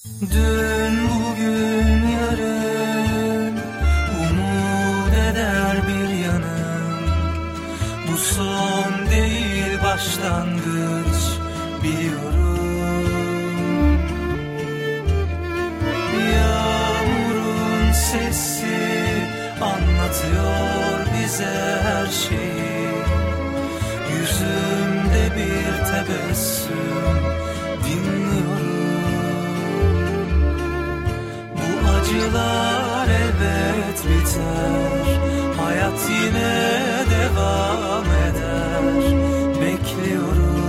Dün, bugün, yarın umut eder bir yanım. Bu son değil başlangıç, biliyorum. Yağmurun sesi anlatıyor bize her şeyi. Yüzümde bir tebessüm dinliyorum. Acılar elbet biter, hayat yine devam eder, bekliyorum.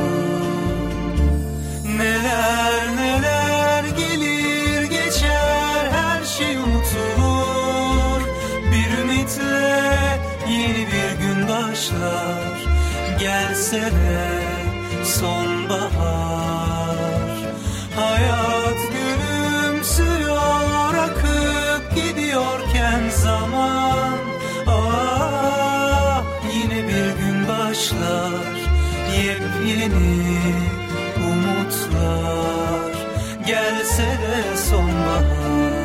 Neler neler gelir geçer, her şey unutulur. Bir ümitle yeni bir gün başlar, gelse de sonbahar. Hayat gülümsüyor, akıp gidiyorken zaman. Ah, yine bir gün başlar, yepyeni umutlar, gelse de sonbahar.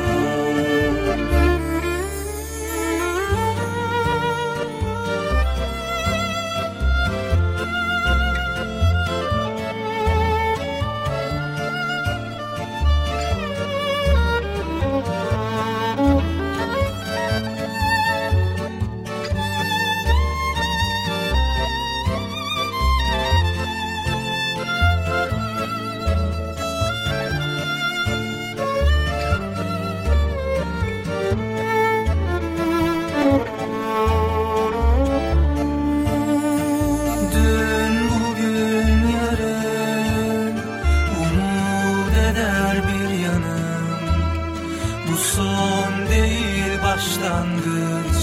Başlangıç,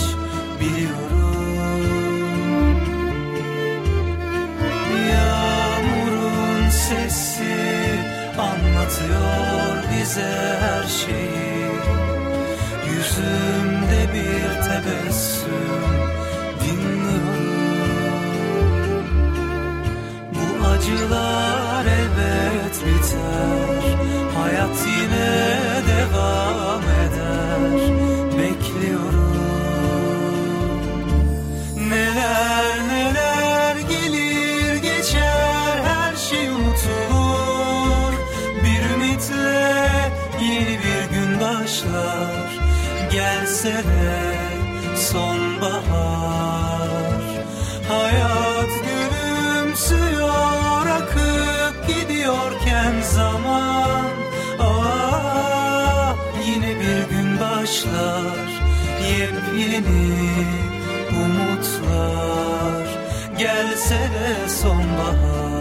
biliyorum. Yağmurun sesi anlatıyor bize her şeyi. Yüzümde bir tebessüm dinliyorum. Bu acılar elbet biter, hayat yine devam eder, bekliyorum. Neler neler gelir geçer, her şey unutulur. Bir ümitle yeni bir gün başlar, gelse de sonbahar. Hayat gülümsüyor, akıp gidiyorken zaman. Ah, yine bir gün başlar, yepyeni umutlar, gelse de sonbahar.